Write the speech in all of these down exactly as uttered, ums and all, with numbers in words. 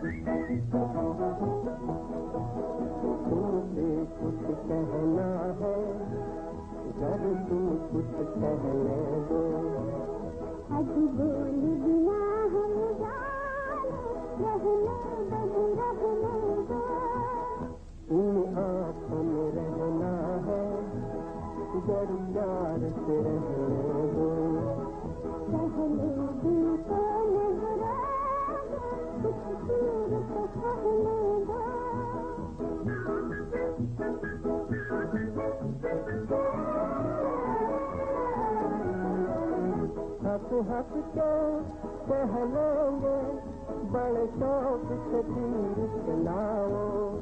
तुमसे कुछ कहना है, अगर तुम कुछ कहने दो। आज बोल बिना हम जाने, रहने दो रहने दो। इन आँखों में रहना है, अगर प्यार से रहने दो। पहले दिल को नजरा कुछ दूर तो कहने दो। हंस हंस के कह लेंगे, बड़े शौक से तीर चलाओ।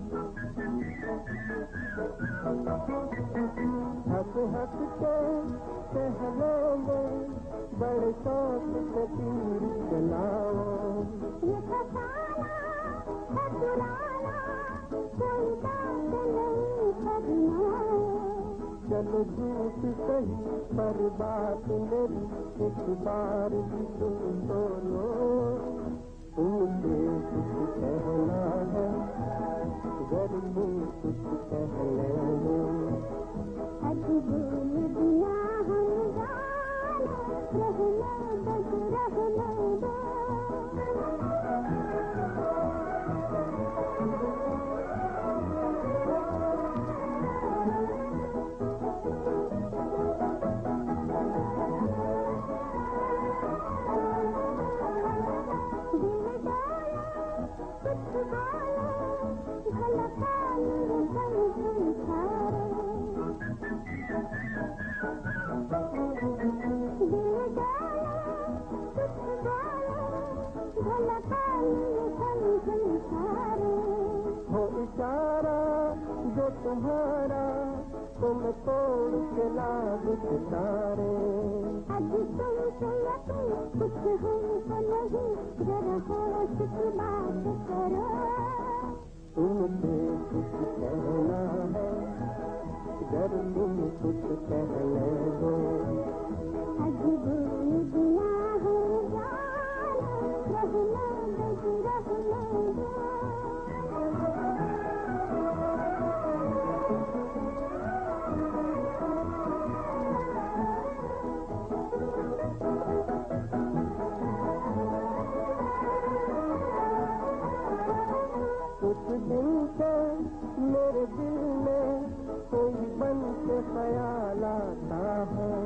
हंस हंस के कह लेंगे, बड़े शौक से तीर चलाओ। ये फसाना है पुराना, कोई बात नहीं करना। चलो झूठ सही पर बात मेरी एक बार भी सुन तो लो। तुमसे कुछ कहना है, अगर तुम कुछ कहने दो। आज बोल बिना हम जाने, रहने दो रहने दो। हो इशारा जो तुम्हारा, तुम तोड़ के लाभ सितारे। आज तुमसे यकीन कुछ हमको नहीं, जरा होश की बात करो। तुमसे कुछ कहना है, अगर तुम कुछ कहने दो। आज बोल बिना हम जाने, रहने दो रहने दो। कुछ दिन से मेरे दिल में कोई बन के ख्याल आता है।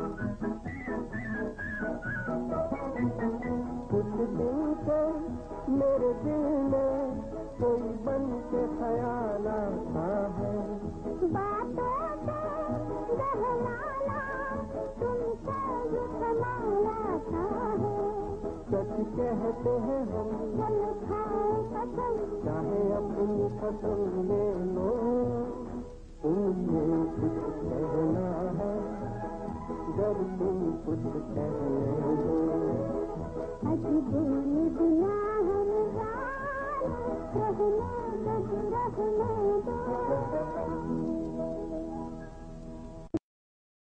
कुछ दिन से मेरे दिल में कोई बन के ख्याल आता है। बातों से बहलाना तुमसे ये कमाल आता है। सच कहते हैं हम, चल खाए कसम, चाहे अपनी कसम ले लो। तुमसे कुछ कहना है, जब तुम कुछ कहने दो। आज बोल बिना हम जाने, रहने दो रहने दो।